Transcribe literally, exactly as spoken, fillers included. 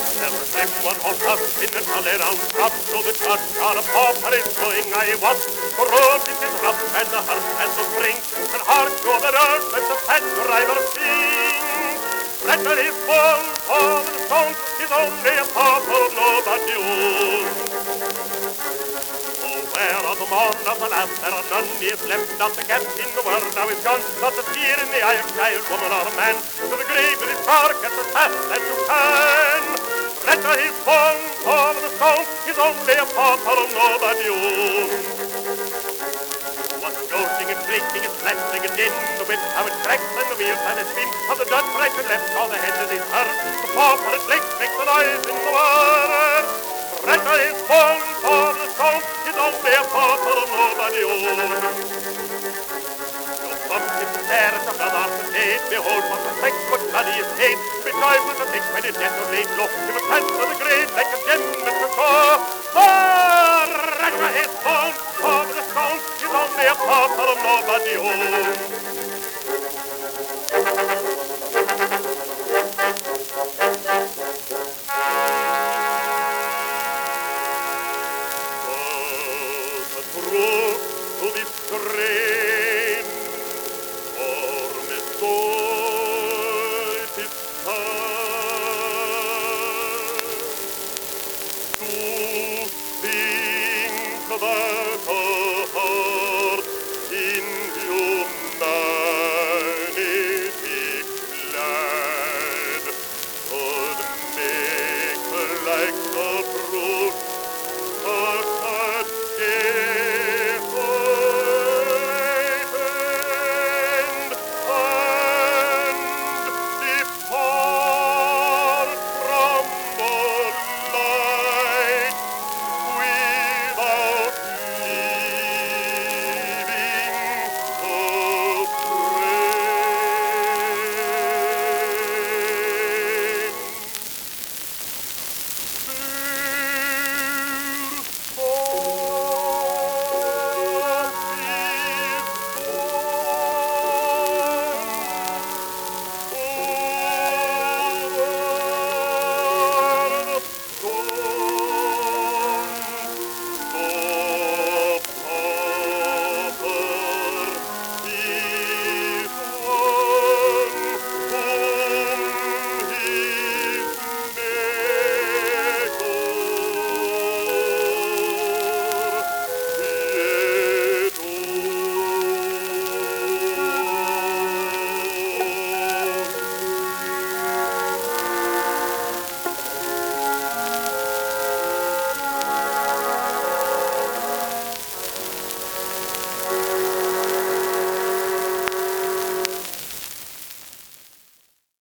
Everyone has us in the collar on top, so the church got a pauper is going I was. The road it is rough and the hearth has a spring, and hark to the earth that the fat driver sings. Pressure is full for the stone, is only a pauper, nobody owns. Oh, where are the morn of the last? There are none is left, not the cat in the world now is gone, not the tear in the eye of child, woman or man. To the grave with his bark as fast as you can. Pressure is full for the stone, is only a pauper, nobody owns. What's jolting and creaking and flashing and din, the whip how it cracks and the wheels and it spins, on the dirt right and left, all the head of his hurt. The pauper it licks, makes the noise in the world. Pressure is full for the stone, is only a pauper, nobody owns. No bumps in the air at the blood of the state, behold what the sex what bloody is paid. Be joyful to think when his death or laid low, he will pass to the grave like a gem at the shore. For pressure is full for the stone, is only a pauper, nobody owns. To this train, or me